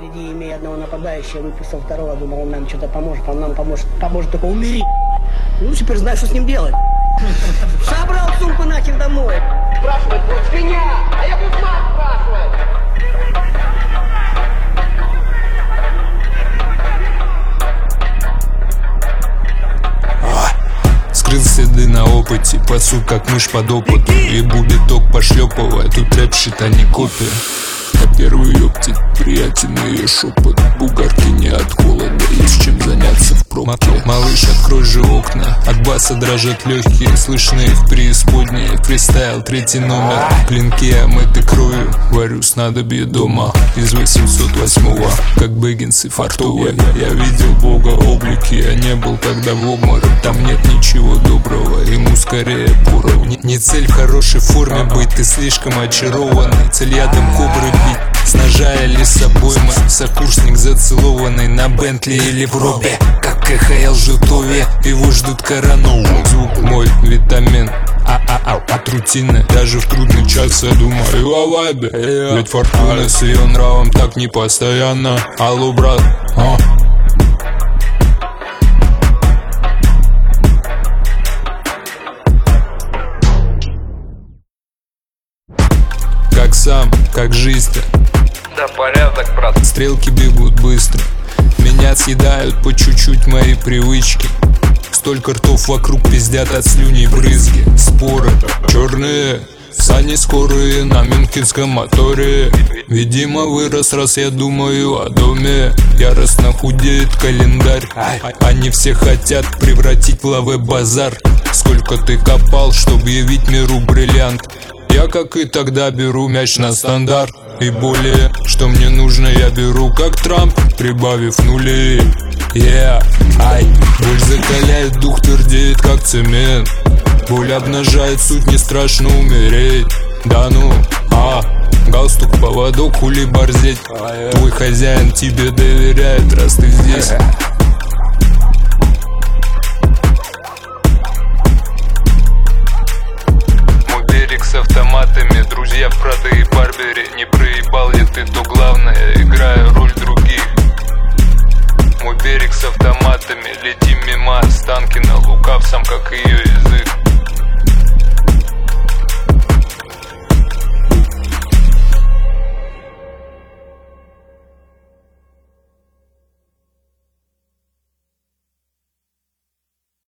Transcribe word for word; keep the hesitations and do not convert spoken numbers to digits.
Впереди, имея одного нападающего, выпустил второго, думал, он нам что-то поможет, он нам поможет, поможет только умереть. Ну, теперь знаю, что с ним делать. Собрал сумку нахер домой. Спрашивать будешь меня, а я буду мать спрашивать. Скрылся ты на опыте, пасу как мышь под опытом. Ебу биток пошлепывая, тут рэп шит, а не копия. А первый ёптить, приятельный шепот. Бугарки не от холода, есть чем заняться в пробке. Малыш, открой же окна, от баса дрожат легкие, слышны в преисподней. Фристайл, третий номер, клинки омыты кровью. Варю снадобье дома из восемьсот восьмого, как Бэггинс и фартовые. Я видел Бога облики, я не был тогда в обморок. Там нет ничего доброго, ему скорее поровни. Не цель в хорошей форме быть, ты слишком очарованный. Цель ядом кобры бить, с ножа или с обоймы. Сокурсник зацелованный на Бентли или в робе, как КХЛ Житове, его ждут корону. Звук мой витамин, а-а-а, от рутины. Даже в трудный час я думаю о вайбе. Ведь фортуна с ее нравом так не постоянно. Алло, брат, а? Как сам, как жизнь-то? Да порядок, брат. Стрелки бегут быстро, меня съедают по чуть-чуть мои привычки. Столько ртов вокруг пиздят от слюней брызги. Споры черные, сани скорые на мюнхенском моторе. Видимо вырос, раз я думаю о доме. Яростно худеет календарь, они все хотят превратить в лавэ-базар. Сколько ты копал, чтобы явить миру бриллиант. Я, как и тогда, беру мяч на стандарт. И более, что мне нужно, я беру как Трамп, прибавив нули. Yeah, ай, боль закаляет, дух твердеет, как цемент. Боль обнажает суть, не страшно умереть. Да ну, а, галстук, поводок, хули борзеть. Твой хозяин тебе доверяет, раз ты здесь. С автоматами, друзья в Прадо и Барбере. Не проебал ли ты, то главное, играя роль других. Мой берег с автоматами, летим мимо Станкина, лукав сам как ее.